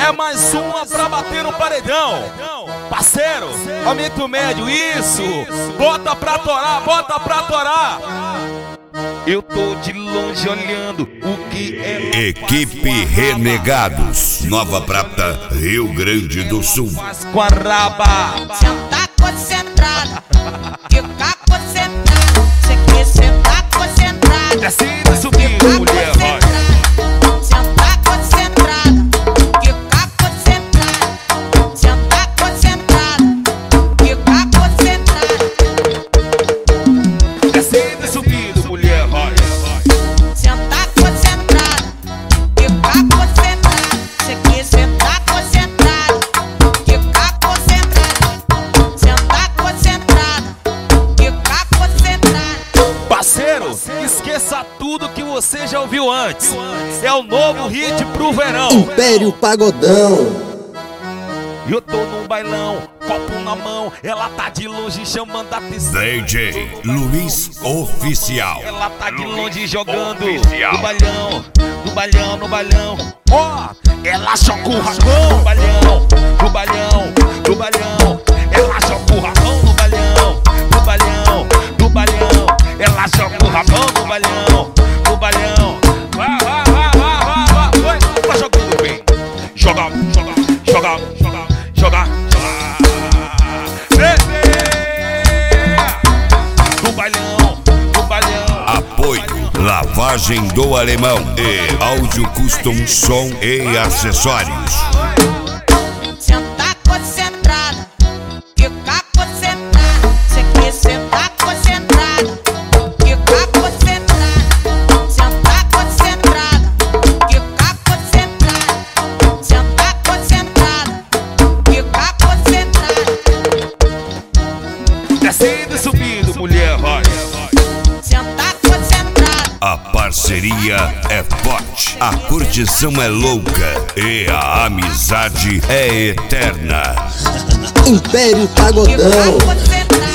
É mais uma pra bater no paredão. Parceiro, aumenta o médio, isso. Bota pra torar, bota pra torar. Eu tô de longe olhando o que é. Equipe Renegados, Nova Prata, Rio Grande do Sul. Mas com a raba. Sentar concentrada, ficar concentrada. Você quer sentar concentrada, Descendo, subindo, mulher, vai. sentar concentrada, ficar concentrada. Sentar concentrada, ficar concentrada. Descendo, subindo, mulher, vai. Sentar concentrada, ficar concentrada. Você quer sentar concentrada, ficar concentrada. Sentar concentrada, ficar concentrada. Parceiro, esqueça tudo que você já ouviu antes. É o novo hit pro verão. Império Pagodão. Eu tô num bailão, copo na mão. Ela tá de longe chamando a atenção. DJ Luiz Oficial. Ela tá de longe jogando Oficial. no balhão, no balhão, no balhão. Ó, ela joga o racão no balhão, no balhão, no balhão. Ela joga o racão no balhão, no balhão, no balhão. Ela joga o racão no balhão, no balhão. Vai, vai, vai, vai, vai, vai. Tá jogando bem. Joga, joga, joga, joga, joga, joga. No balhão, no balhão. Apoio Lavagem do Alemão e Áudio Custom Som e Acessórios. Sentar concentrada, ficar concentrada. Você quer sentar concentrada, ficar concentrada. Sentar concentrada, ficar concentrada. Sentar concentrada, ficar concentrada. Descendo e subindo, mulher, vai. Sentar concentrada, A parceria é forte, a curtição é louca e a amizade é eterna. Império ficar Pagodão. concentrada.